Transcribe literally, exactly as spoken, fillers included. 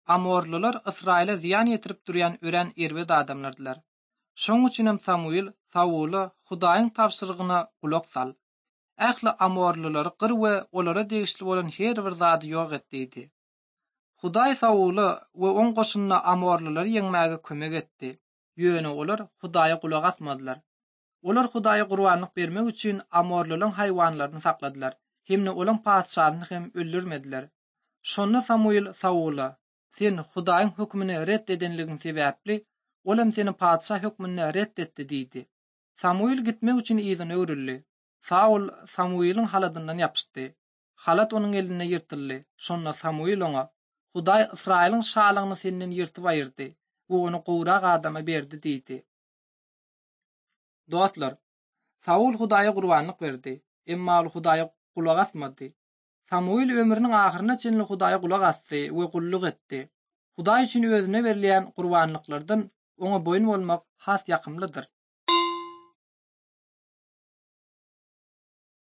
Amorlular Israil'e ziyan yetirip duran ören erwed adamlardylar. Şoň üçin hem Samuil Saul'a Hudaýyň tapşyrygyna gulak sal. Ähli Amorlulary gyr we olara degişli bolan her bir zady ýok etdi. Hudaý Saul'a we oň goşunyna Amorlulary ýeňmäge kömek etdi. Ýöne olar Hudaýa gulak asmadylar. Olar Hudaýa gurbanlyk bermek üçin Amorlulyň haýwanlaryny sakladylar. Hemne olaň padşahyny hem öldürmediler. Şonda Samuil Saul'a "Sen Hudaýyň hukmyny reddedenligin sebäpli, olam seni padşah hukmyny reddetdi" diýdi. Samuil gitmek üçin ýygyna öwrüldi. Saul Samuil'in haladyndan ýapyşdy. Halat onuň eline ýyrtyldy. Şonda Samuil oňa "Hudaý Israil'in şalygyny senden ýyrtyp aýyrdy we onu gowrak adama berdi" diýdi. Dostlar, Saul Hudaýa gurbanlyk berdi, emma ol Hudaýa gulak asmady. Samuil ömrüniň ahyryna çenli Hudaýa gulak asdy we gulluk etdi. Hudaý üçin özüne berilýän gurbanlyklardan oňa boýun bolmak has ýakymlydyr.